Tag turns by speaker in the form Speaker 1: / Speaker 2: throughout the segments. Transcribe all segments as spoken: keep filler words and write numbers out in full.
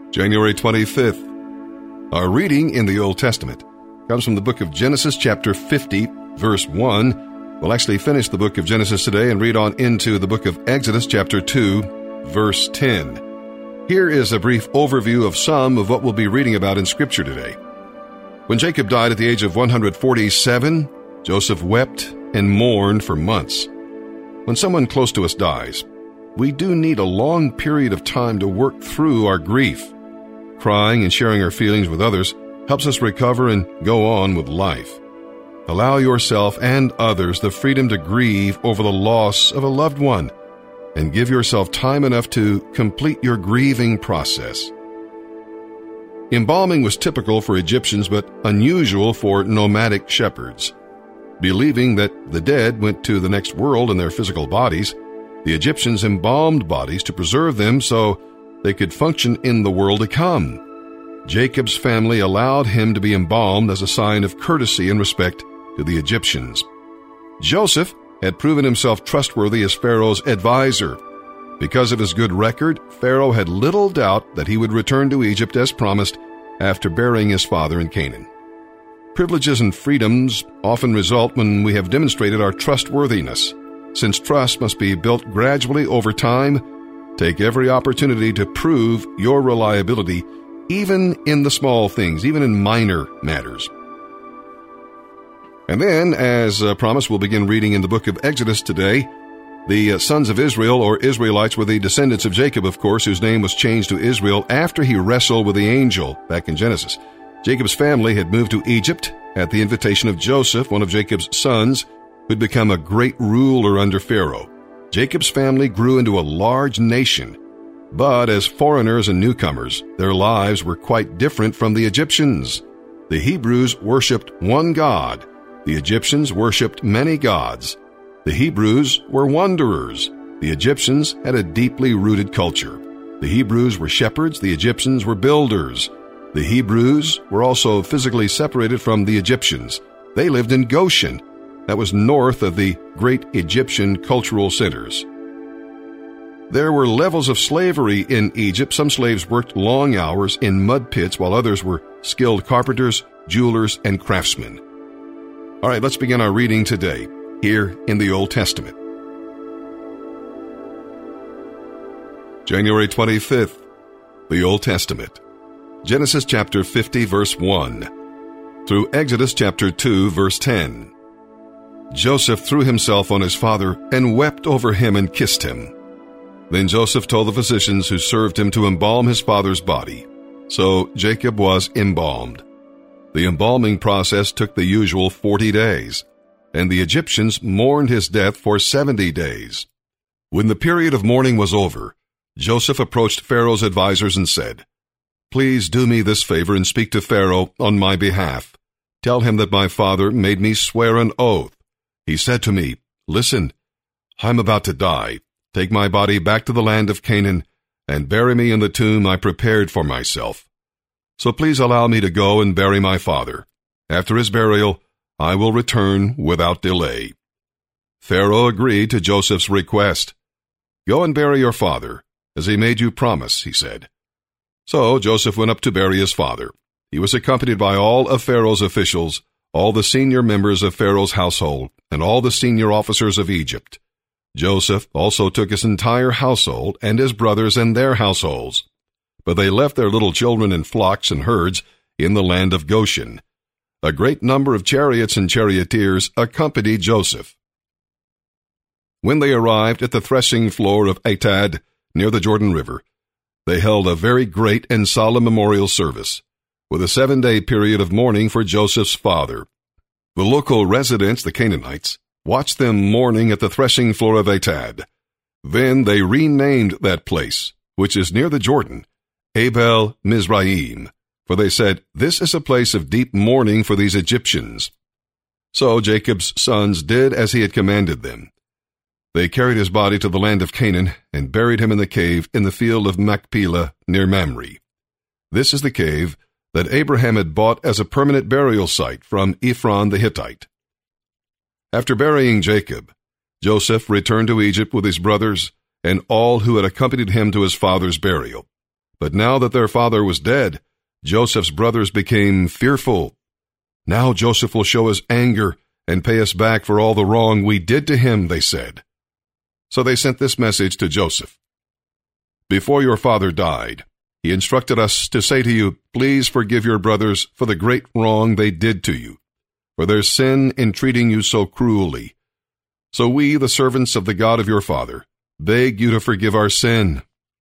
Speaker 1: January twenty-fifth. Our reading in the Old Testament comes from the book of Genesis, chapter fifty, verse one. We'll actually finish the book of Genesis today and read on into the book of Exodus, chapter two, verse ten. Here is a brief overview of some of what we'll be reading about in Scripture today. When Jacob died at the age of one hundred forty-seven, Joseph wept and mourned for months. When someone close to us dies, we do need a long period of time to work through our grief. Crying and sharing our feelings with others helps us recover and go on with life. Allow yourself and others the freedom to grieve over the loss of a loved one, and give yourself time enough to complete your grieving process. Embalming was typical for Egyptians but unusual for nomadic shepherds. Believing that the dead went to the next world in their physical bodies, the Egyptians embalmed bodies to preserve them so they could function in the world to come. Jacob's family allowed him to be embalmed as a sign of courtesy and respect to the Egyptians. Joseph had proven himself trustworthy as Pharaoh's advisor. Because of his good record, Pharaoh had little doubt that he would return to Egypt as promised after burying his father in Canaan. Privileges and freedoms often result when we have demonstrated our trustworthiness. Since trust must be built gradually over time, take every opportunity to prove your reliability, even in the small things, even in minor matters. And then, as uh, promised, we'll begin reading in the book of Exodus today. The uh, sons of Israel, or Israelites, were the descendants of Jacob, of course, whose name was changed to Israel after he wrestled with the angel back in Genesis. Jacob's family had moved to Egypt at the invitation of Joseph, one of Jacob's sons, who'd become a great ruler under Pharaoh. Jacob's family grew into a large nation, but as foreigners and newcomers, their lives were quite different from the Egyptians. The Hebrews worshipped one God. The Egyptians worshipped many gods. The Hebrews were wanderers. The Egyptians had a deeply rooted culture. The Hebrews were shepherds. The Egyptians were builders. The Hebrews were also physically separated from the Egyptians. They lived in Goshen, that was north of the great Egyptian cultural centers. There were levels of slavery in Egypt. Some slaves worked long hours in mud pits, while others were skilled carpenters, jewelers, and craftsmen. All right, let's begin our reading today, here in the Old Testament. January twenty-fifth, the Old Testament. Genesis chapter fifty, verse one, through Exodus chapter two, verse ten. Joseph threw himself on his father and wept over him and kissed him. Then Joseph told the physicians who served him to embalm his father's body. So Jacob was embalmed. The embalming process took the usual forty days, and the Egyptians mourned his death for seventy days. When the period of mourning was over, Joseph approached Pharaoh's advisors and said, "Please do me this favor and speak to Pharaoh on my behalf. Tell him that my father made me swear an oath. He said to me, 'Listen, I'm about to die. Take my body back to the land of Canaan and bury me in the tomb I prepared for myself. So please allow me to go and bury my father. After his burial, I will return without delay.' Pharaoh agreed to Joseph's request. 'Go and bury your father, as he made you promise,' he said. So Joseph went up to bury his father. He was accompanied by all of Pharaoh's officials, all the senior members of Pharaoh's household, and all the senior officers of Egypt. Joseph also took his entire household and his brothers and their households. But they left their little children in flocks and herds in the land of Goshen. A great number of chariots and charioteers accompanied Joseph. When they arrived at the threshing floor of Atad, near the Jordan River, they held a very great and solemn memorial service, with a seven-day period of mourning for Joseph's father. The local residents, the Canaanites, watched them mourning at the threshing floor of Atad. Then they renamed that place, which is near the Jordan, Abel Mizraim, for they said, "This is a place of deep mourning for these Egyptians." So Jacob's sons did as he had commanded them. They carried his body to the land of Canaan and buried him in the cave in the field of Machpelah near Mamre. This is the cave that Abraham had bought as a permanent burial site from Ephron the Hittite. After burying Jacob, Joseph returned to Egypt with his brothers and all who had accompanied him to his father's burial. But now that their father was dead, Joseph's brothers became fearful. Now Joseph will show his anger and pay us back for all the wrong we did to him, they said. So they sent this message to Joseph. Before your father died, he instructed us to say to you, please forgive your brothers for the great wrong they did to you, for their sin in treating you so cruelly. So we, the servants of the God of your father, beg you to forgive our sin.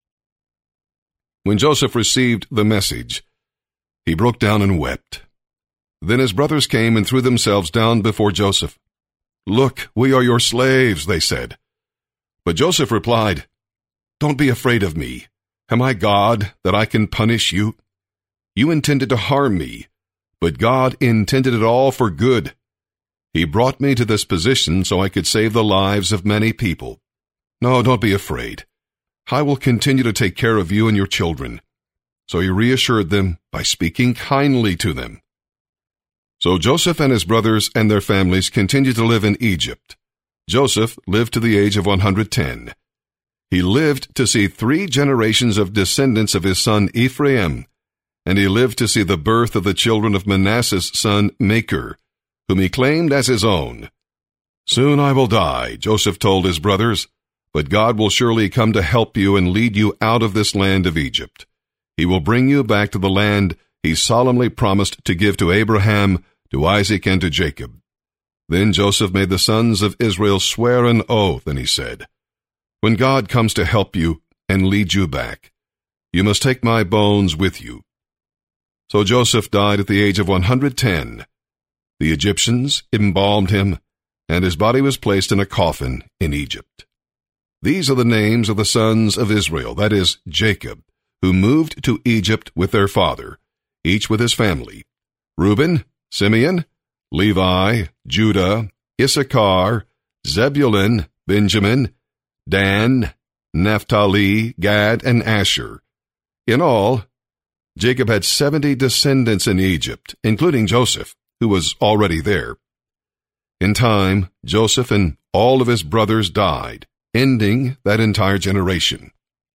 Speaker 1: When Joseph received the message, he broke down and wept. Then his brothers came and threw themselves down before Joseph. Look, we are your slaves, they said. But Joseph replied, Don't be afraid of me. Am I God that I can punish you? You intended to harm me, but God intended it all for good. He brought me to this position so I could save the lives of many people. No, don't be afraid. I will continue to take care of you and your children. So he reassured them by speaking kindly to them. So Joseph and his brothers and their families continued to live in Egypt. Joseph lived to the age of one hundred ten. He lived to see three generations of descendants of his son Ephraim, and he lived to see the birth of the children of Manasseh's son Machir, whom he claimed as his own. Soon I will die, Joseph told his brothers, but God will surely come to help you and lead you out of this land of Egypt. He will bring you back to the land he solemnly promised to give to Abraham, to Isaac, and to Jacob. Then Joseph made the sons of Israel swear an oath, and he said, When God comes to help you and lead you back, you must take my bones with you. So Joseph died at the age of one hundred ten. The Egyptians embalmed him, and his body was placed in a coffin in Egypt. These are the names of the sons of Israel, that is, Jacob, who moved to Egypt with their father, each with his family: Reuben, Simeon, Levi, Judah, Issachar, Zebulun, Benjamin, Dan, Naphtali, Gad, and Asher. In all, Jacob had seventy descendants in Egypt, including Joseph, who was already there. In time, Joseph and all of his brothers died, ending that entire generation.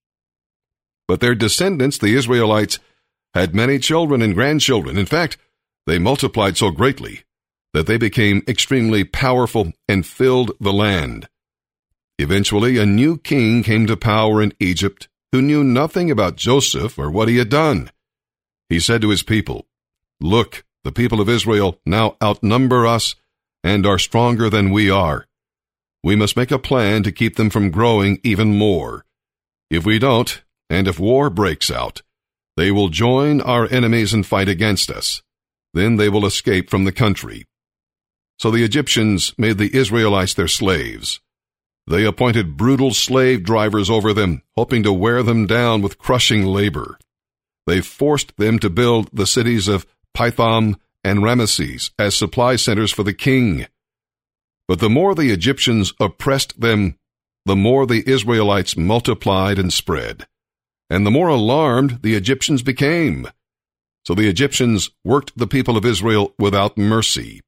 Speaker 1: But their descendants, the Israelites, had many children and grandchildren. In fact, they multiplied so greatly that they became extremely powerful and filled the land. Eventually, a new king came to power in Egypt who knew nothing about Joseph or what he had done. He said to his people, Look, the people of Israel now outnumber us and are stronger than we are. We must make a plan to keep them from growing even more. If we don't, and if war breaks out, they will join our enemies and fight against us. Then they will escape from the country. So the Egyptians made the Israelites their slaves. They appointed brutal slave drivers over them, hoping to wear them down with crushing labor. They forced them to build the cities of Pithom and Ramesses as supply centers for the king. But the more the Egyptians oppressed them, the more the Israelites multiplied and spread, and the more alarmed the Egyptians became. So the Egyptians worked the people of Israel without mercy.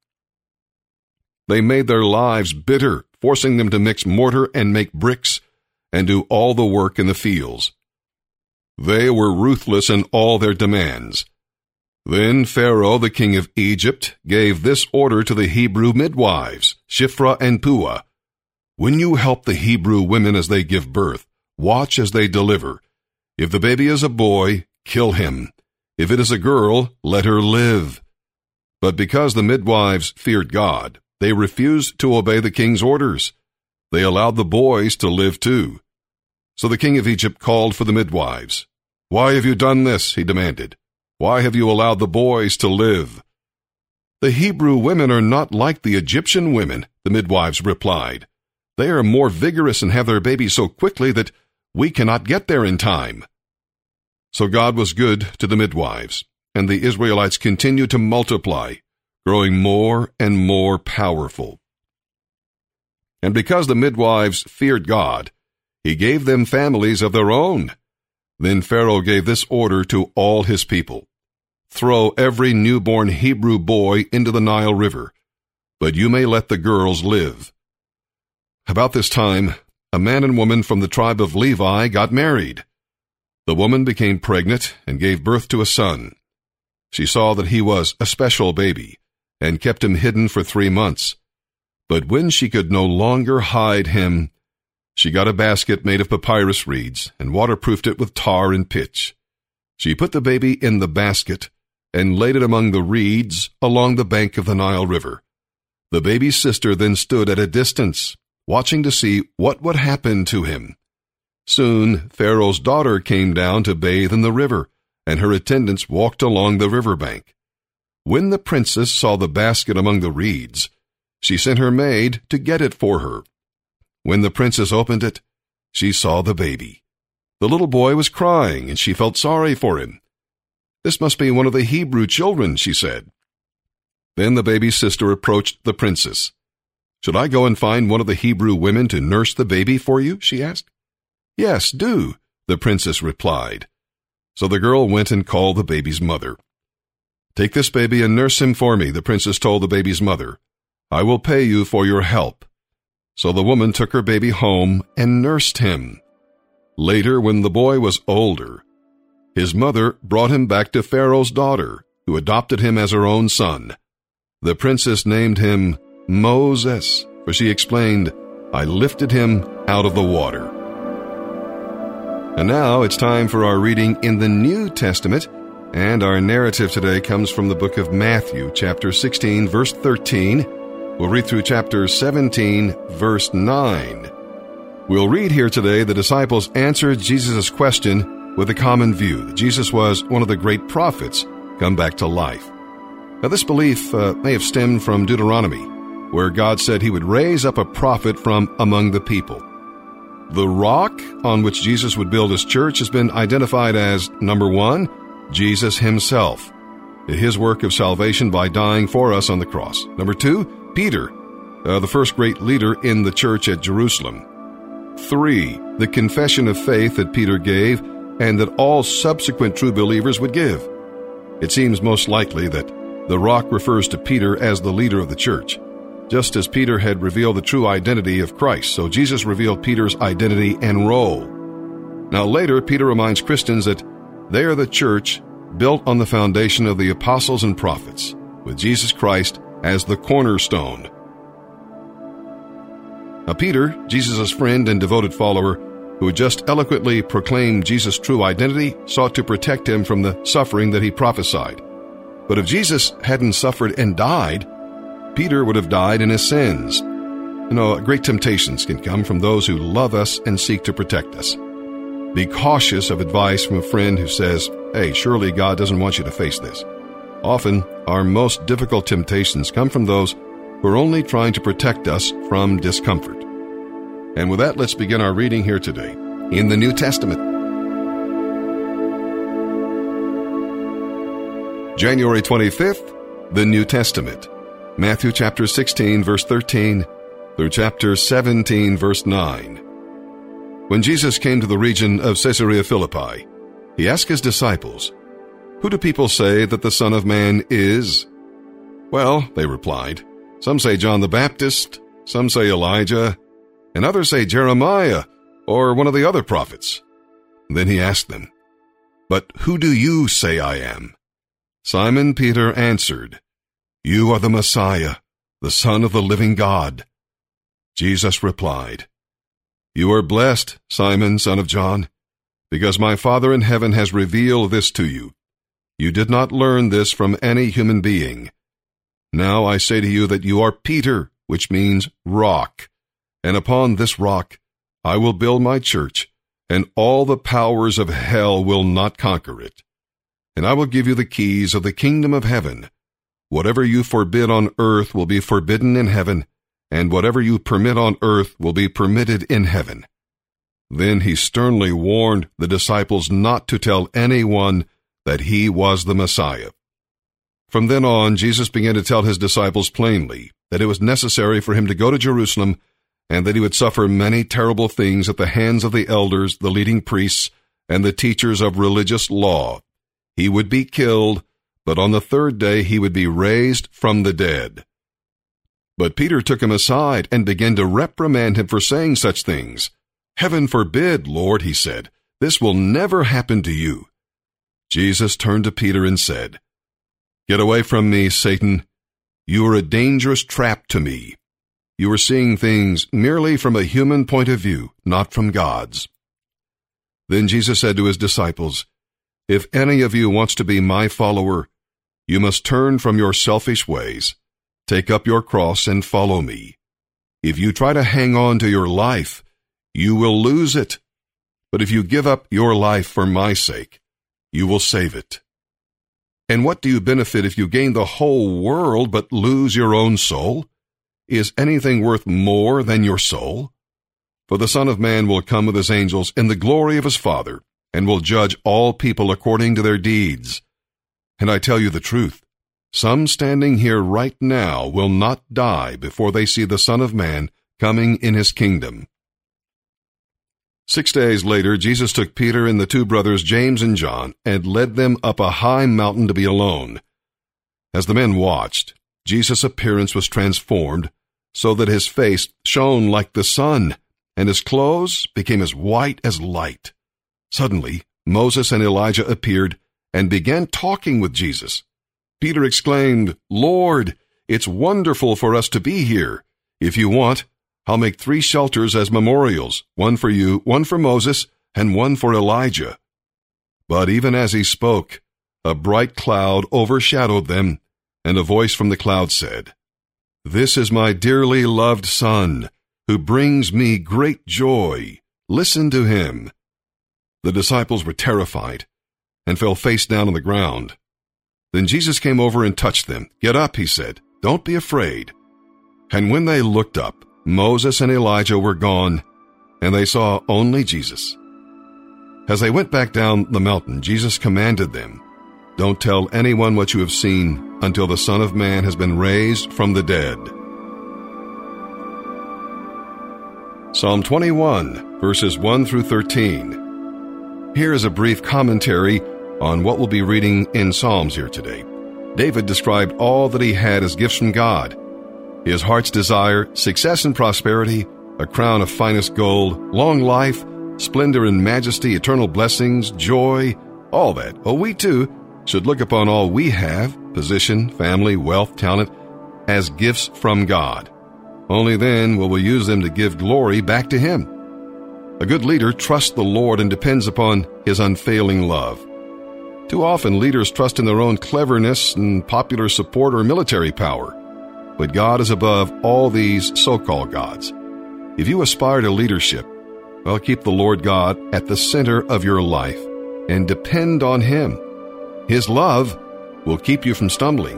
Speaker 1: They made their lives bitter, forcing them to mix mortar and make bricks and do all the work in the fields. They were ruthless in all their demands. Then Pharaoh, the king of Egypt, gave this order to the Hebrew midwives, Shiphrah and Puah. When you help the Hebrew women as they give birth, watch as they deliver. If the baby is a boy, kill him. If it is a girl, let her live. But because the midwives feared God, they refused to obey the king's orders. They allowed the boys to live too. So the king of Egypt called for the midwives. Why have you done this? He demanded. Why have you allowed the boys to live? The Hebrew women are not like the Egyptian women, the midwives replied. They are more vigorous and have their babies so quickly that we cannot get there in time. So God was good to the midwives, and the Israelites continued to multiply, growing more and more powerful. And because the midwives feared God, he gave them families of their own. Then Pharaoh gave this order to all his people: Throw every newborn Hebrew boy into the Nile River, but you may let the girls live. About this time, a man and woman from the tribe of Levi got married. The woman became pregnant and gave birth to a son. She saw that he was a special baby and kept him hidden for three months. But when she could no longer hide him, she got a basket made of papyrus reeds and waterproofed it with tar and pitch. She put the baby in the basket and laid it among the reeds along the bank of the Nile River. The baby's sister then stood at a distance, watching to see what would happen to him. Soon Pharaoh's daughter came down to bathe in the river, and her attendants walked along the river bank. When the princess saw the basket among the reeds, she sent her maid to get it for her. When the princess opened it, she saw the baby. The little boy was crying, and she felt sorry for him. "This must be one of the Hebrew children," she said. Then the baby's sister approached the princess. "Should I go and find one of the Hebrew women to nurse the baby for you?" she asked. "Yes, do," the princess replied. So the girl went and called the baby's mother. "Take this baby and nurse him for me," the princess told the baby's mother. "I will pay you for your help." So the woman took her baby home and nursed him. Later, when the boy was older, his mother brought him back to Pharaoh's daughter, who adopted him as her own son. The princess named him Moses, for she explained, "I lifted him out of the water." And now it's time for our reading in the New Testament, and our narrative today comes from the book of Matthew, chapter sixteen, verse thirteen. We'll read through chapter seventeen, verse nine. We'll read here today the disciples answered Jesus' question with a common view that Jesus was one of the great prophets come back to life. Now, this belief uh, may have stemmed from Deuteronomy, where God said he would raise up a prophet from among the people. The rock on which Jesus would build his church has been identified as, number one, Jesus himself, his work of salvation by dying for us on the cross. Number two, Peter, uh, the first great leader in the church at Jerusalem. Three, the confession of faith that Peter gave and that all subsequent true believers would give. It seems most likely that the rock refers to Peter as the leader of the church. Just as Peter had revealed the true identity of Christ, so Jesus revealed Peter's identity and role. Now later, Peter reminds Christians that they are the church built on the foundation of the apostles and prophets, with Jesus Christ as the cornerstone. Now Peter, Jesus' friend and devoted follower, who had just eloquently proclaimed Jesus' true identity, sought to protect him from the suffering that he prophesied. But if Jesus hadn't suffered and died, Peter would have died in his sins. You know, great temptations can come from those who love us and seek to protect us. Be cautious of advice from a friend who says, "Hey, surely God doesn't want you to face this." Often, our most difficult temptations come from those who are only trying to protect us from discomfort. And with that, let's begin our reading here today in the New Testament. January twenty-fifth, the New Testament. Matthew chapter sixteen, verse thirteen, through chapter seventeen, verse nine. When Jesus came to the region of Caesarea Philippi, he asked his disciples, "Who do people say that the Son of Man is?" "Well," they replied, "some say John the Baptist, some say Elijah, and others say Jeremiah or one of the other prophets." Then he asked them, "But who do you say I am?" Simon Peter answered, "You are the Messiah, the Son of the living God." Jesus replied, "You are blessed, Simon, son of John, because my Father in heaven has revealed this to you. You did not learn this from any human being. Now I say to you that you are Peter, which means rock, and upon this rock I will build my church, and all the powers of hell will not conquer it. And I will give you the keys of the kingdom of heaven. Whatever you forbid on earth will be forbidden in heaven, and whatever you permit on earth will be permitted in heaven." Then he sternly warned the disciples not to tell anyone that he was the Messiah. From then on, Jesus began to tell his disciples plainly that it was necessary for him to go to Jerusalem and that he would suffer many terrible things at the hands of the elders, the leading priests, and the teachers of religious law. He would be killed, but on the third day he would be raised from the dead. But Peter took him aside and began to reprimand him for saying such things. "Heaven forbid, Lord," he said, This will never happen to you." Jesus turned to Peter and said, "Get away from me, Satan. You are a dangerous trap to me. You are seeing things merely from a human point of view, not from God's." Then Jesus said to his disciples, "If any of you wants to be my follower, you must turn from your selfish ways, take up your cross, and follow me. If you try to hang on to your life, you will lose it. But if you give up your life for my sake, you will save it. And what do you benefit if you gain the whole world but lose your own soul? Is anything worth more than your soul? For the Son of Man will come with his angels in the glory of his Father, and will judge all people according to their deeds. And I tell you the truth, some standing here right now will not die before they see the Son of Man coming in his kingdom." Six days later, Jesus took Peter and the two brothers James and John and led them up a high mountain to be alone. As the men watched, Jesus' appearance was transformed so that his face shone like the sun, and his clothes became as white as light. Suddenly, Moses and Elijah appeared and began talking with Jesus. Peter exclaimed, "Lord, it's wonderful for us to be here. If you want, I'll make three shelters as memorials, one for you, one for Moses, and one for Elijah." But even as he spoke, a bright cloud overshadowed them, and a voice from the cloud said, "This is my dearly loved Son, who brings me great joy. Listen to him." The disciples were terrified and fell face down on the ground. Then Jesus came over and touched them. "Get up," he said. "Don't be afraid." And when they looked up, Moses and Elijah were gone, and they saw only Jesus. As they went back down the mountain, Jesus commanded them, "Don't tell anyone what you have seen until the Son of Man has been raised from the dead." Psalm twenty-one, verses one through thirteen. Here is a brief commentary on what we'll be reading in Psalms here today. David described all that he had as gifts from God: his heart's desire, success and prosperity, a crown of finest gold, long life, splendor and majesty, eternal blessings, joy, all that. Oh, we too should look upon all we have, position, family, wealth, talent, as gifts from God. Only then will we use them to give glory back to Him. A good leader trusts the Lord and depends upon His unfailing love. Too often, leaders trust in their own cleverness and popular support or military power. But God is above all these so-called gods. If you aspire to leadership, well, keep the Lord God at the center of your life and depend on Him. His love will keep you from stumbling.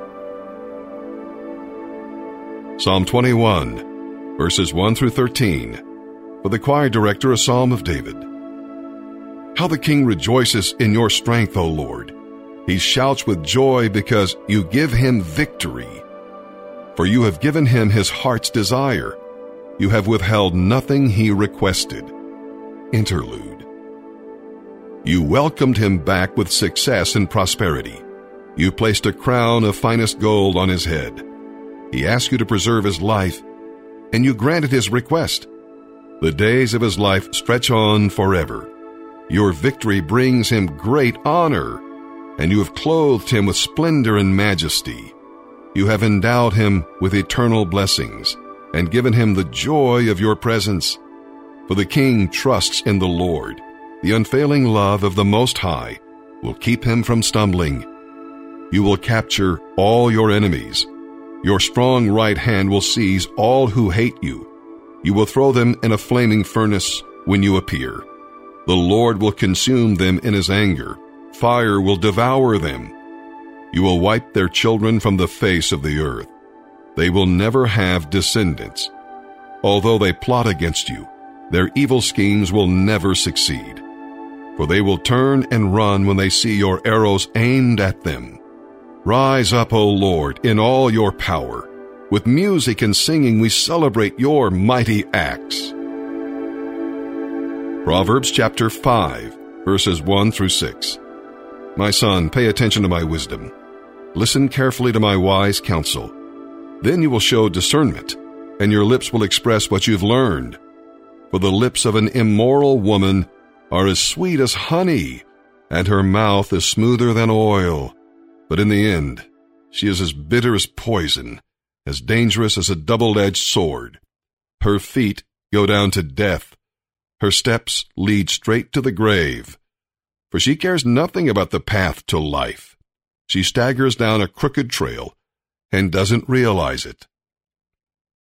Speaker 1: Psalm twenty-one, verses one through thirteen. For the choir director, a psalm of David. How the king rejoices in your strength, O Lord! He shouts with joy because you give him victory. For you have given him his heart's desire. You have withheld nothing he requested. Interlude. You welcomed him back with success and prosperity. You placed a crown of finest gold on his head. He asked you to preserve his life, and you granted his request. The days of his life stretch on forever. Your victory brings him great honor, and you have clothed him with splendor and majesty. You have endowed him with eternal blessings, and given him the joy of your presence. For the king trusts in the Lord. The unfailing love of the Most High will keep him from stumbling. You will capture all your enemies. Your strong right hand will seize all who hate you. You will throw them in a flaming furnace when you appear. The Lord will consume them in his anger. Fire will devour them. You will wipe their children from the face of the earth. They will never have descendants. Although they plot against you, their evil schemes will never succeed. For they will turn and run when they see your arrows aimed at them. Rise up, O Lord, in all your power. With music and singing we celebrate your mighty acts. Proverbs chapter five, verses one through six. My son, pay attention to my wisdom. Listen carefully to my wise counsel. Then you will show discernment, and your lips will express what you've learned. For the lips of an immoral woman are as sweet as honey, and her mouth is smoother than oil. But in the end, she is as bitter as poison, as dangerous as a double-edged sword. Her feet go down to death. Her steps lead straight to the grave. For she cares nothing about the path to life. She staggers down a crooked trail and doesn't realize it.